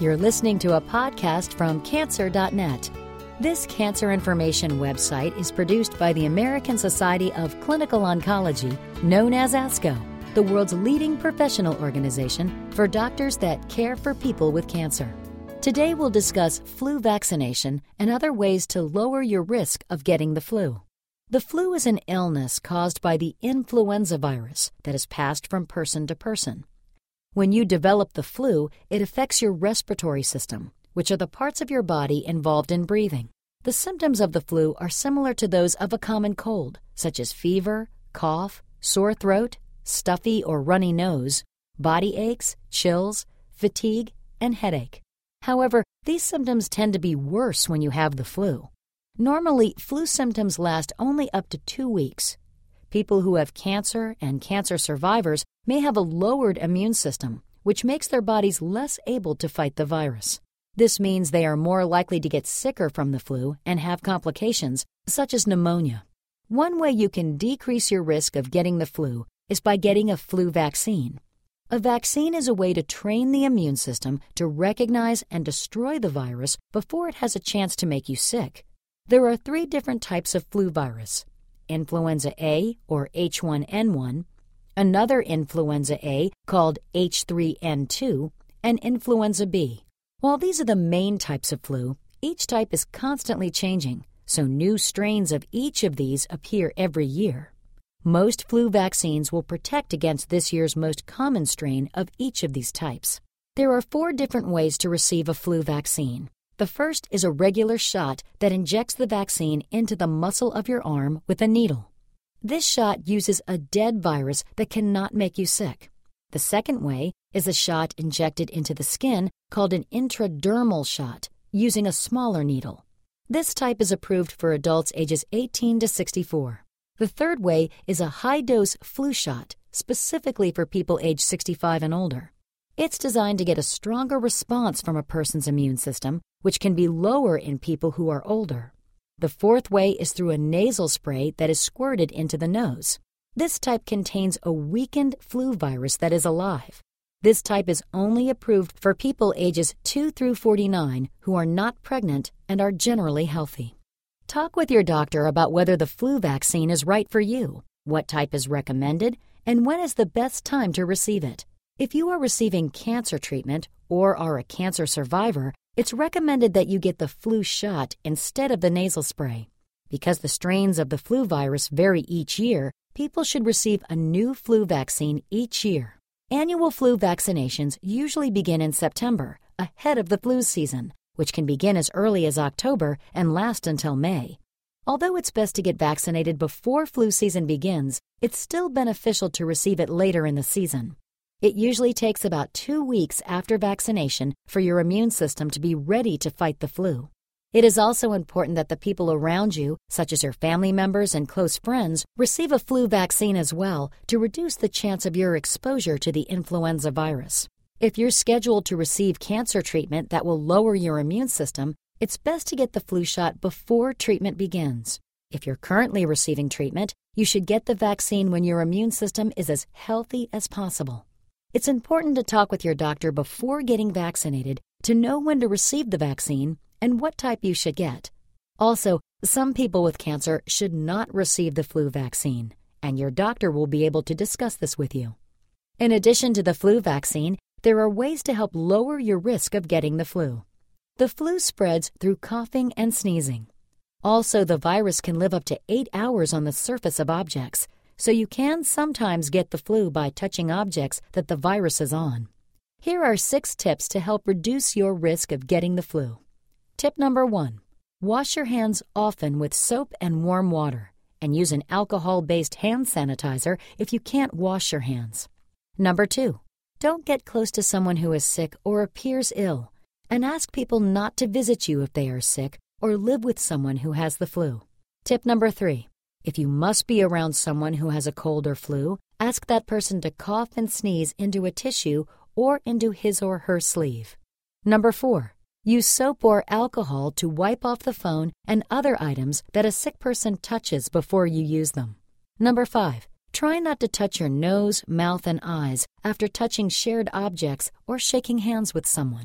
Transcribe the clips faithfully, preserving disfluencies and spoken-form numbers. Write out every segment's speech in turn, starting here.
You're listening to a podcast from cancer dot net. This cancer information website is produced by the American Society of Clinical Oncology, known as ASCO, the world's leading professional organization for doctors that care for people with cancer. Today we'll discuss flu vaccination and other ways to lower your risk of getting the flu. The flu is an illness caused by the influenza virus that is passed from person to person. When you develop the flu, it affects your respiratory system, which are the parts of your body involved in breathing. The symptoms of the flu are similar to those of a common cold, such as fever, cough, sore throat, stuffy or runny nose, body aches, chills, fatigue, and headache. However, these symptoms tend to be worse when you have the flu. Normally, flu symptoms last only up to two weeks. People who have cancer and cancer survivors may have a lowered immune system, which makes their bodies less able to fight the virus. This means they are more likely to get sicker from the flu and have complications, such as pneumonia. One way you can decrease your risk of getting the flu is by getting a flu vaccine. A vaccine is a way to train the immune system to recognize and destroy the virus before it has a chance to make you sick. There are three different types of flu virus: influenza A, or H one N one, another influenza A called H three N two, and influenza B. While these are the main types of flu, each type is constantly changing, so new strains of each of these appear every year. Most flu vaccines will protect against this year's most common strain of each of these types. There are four different ways to receive a flu vaccine. The first is a regular shot that injects the vaccine into the muscle of your arm with a needle. This shot uses a dead virus that cannot make you sick. The second way is a shot injected into the skin called an intradermal shot, using a smaller needle. This type is approved for adults ages eighteen to sixty-four. The third way is a high-dose flu shot, specifically for people age sixty-five and older. It's designed to get a stronger response from a person's immune system, which can be lower in people who are older. The fourth way is through a nasal spray that is squirted into the nose. This type contains a weakened flu virus that is alive. This type is only approved for people ages two through forty-nine who are not pregnant and are generally healthy. Talk with your doctor about whether the flu vaccine is right for you, what type is recommended, and when is the best time to receive it. If you are receiving cancer treatment or are a cancer survivor, it's recommended that you get the flu shot instead of the nasal spray. Because the strains of the flu virus vary each year, people should receive a new flu vaccine each year. Annual flu vaccinations usually begin in September, ahead of the flu season, which can begin as early as October and last until May. Although it's best to get vaccinated before flu season begins, it's still beneficial to receive it later in the season. It usually takes about two weeks after vaccination for your immune system to be ready to fight the flu. It is also important that the people around you, such as your family members and close friends, receive a flu vaccine as well to reduce the chance of your exposure to the influenza virus. If you're scheduled to receive cancer treatment that will lower your immune system, it's best to get the flu shot before treatment begins. If you're currently receiving treatment, you should get the vaccine when your immune system is as healthy as possible. It's important to talk with your doctor before getting vaccinated to know when to receive the vaccine and what type you should get. Also, some people with cancer should not receive the flu vaccine, and your doctor will be able to discuss this with you. In addition to the flu vaccine, there are ways to help lower your risk of getting the flu. The flu spreads through coughing and sneezing. Also, the virus can live up to eight hours on the surface of objects, so you can sometimes get the flu by touching objects that the virus is on. Here are six tips to help reduce your risk of getting the flu. Tip number one, wash your hands often with soap and warm water, and use an alcohol-based hand sanitizer if you can't wash your hands. Number two, don't get close to someone who is sick or appears ill, and ask people not to visit you if they are sick or live with someone who has the flu. Tip number three, if you must be around someone who has a cold or flu, ask that person to cough and sneeze into a tissue or into his or her sleeve. Number four, use soap or alcohol to wipe off the phone and other items that a sick person touches before you use them. Number five, try not to touch your nose, mouth, and eyes after touching shared objects or shaking hands with someone.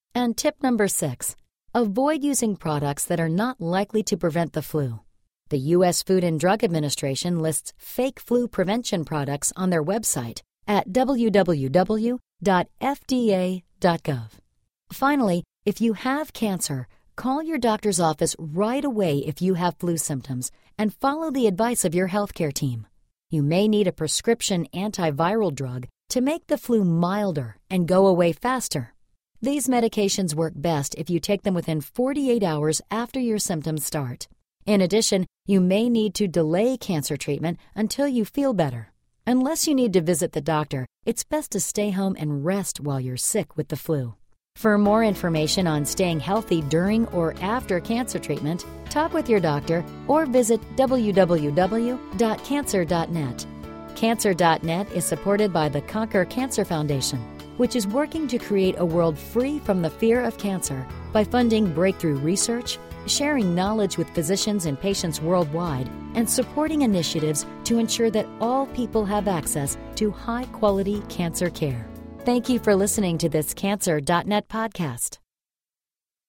And tip number six, avoid using products that are not likely to prevent the flu. The U S Food and Drug Administration lists fake flu prevention products on their website at w w w dot f d a dot gov. Finally, if you have cancer, call your doctor's office right away if you have flu symptoms and follow the advice of your healthcare team. You may need a prescription antiviral drug to make the flu milder and go away faster. These medications work best if you take them within forty-eight hours after your symptoms start. In addition, you may need to delay cancer treatment until you feel better. Unless you need to visit the doctor, it's best to stay home and rest while you're sick with the flu. For more information on staying healthy during or after cancer treatment, talk with your doctor or visit w w w dot cancer dot net. Cancer dot net is supported by the Conquer Cancer Foundation, which is working to create a world free from the fear of cancer by funding breakthrough research, sharing knowledge with physicians and patients worldwide, and supporting initiatives to ensure that all people have access to high-quality cancer care. Thank you for listening to this Cancer dot net podcast.